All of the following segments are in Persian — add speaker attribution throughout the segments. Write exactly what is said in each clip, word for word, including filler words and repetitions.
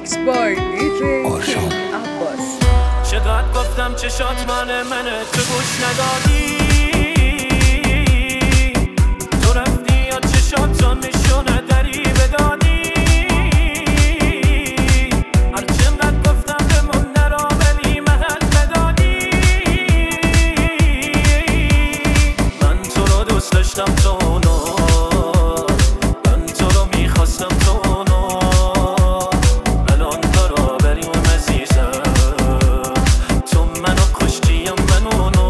Speaker 1: Mixed by دی جی King عباس.
Speaker 2: چقدر گفتم چشات من منه تو گوش ندادی، تو رفتی یا چشات را نشونه دری بدادی. هرچقدر گفتم بمون نرا ولی محل بدادی. من تو رو دوست داشتم تو نو، من تو رو میخواستم تو نو، الان برا بریم عزیزم تو منو کشتیم منو نو.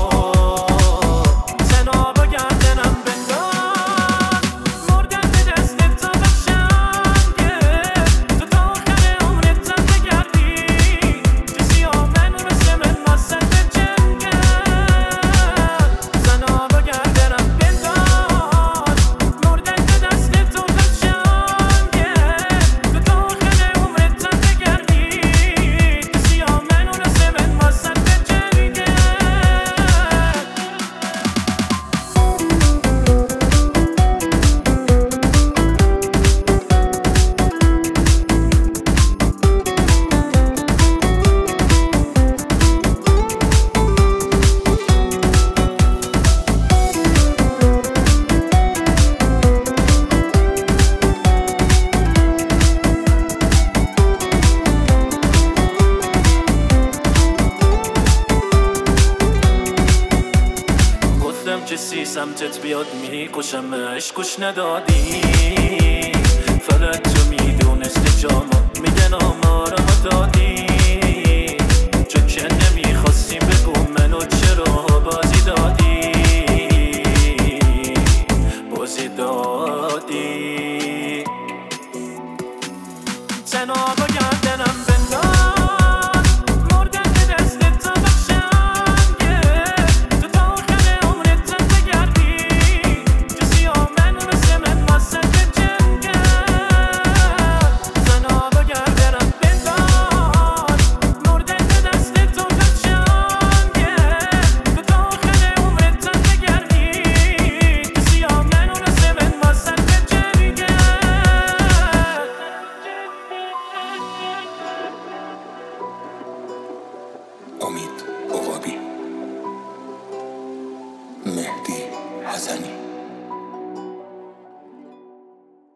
Speaker 2: تنها با گردنم بنداز مردم به دستت تا بخشنگه، تو تا آخر عمرت زن بگردی کسی ها منو مثل من واسد جنگه. تنها با گردنم بنداز مردم به دستت تا بخشنگه، تو تا آخر عمرت زن بگردی کسی ها منو مثل من واسد جنگه. گفتم کسی سمتت بیاد میکشم عشقش ندادی، فقط تو میدونستی جامو میگن آمارمو دادی.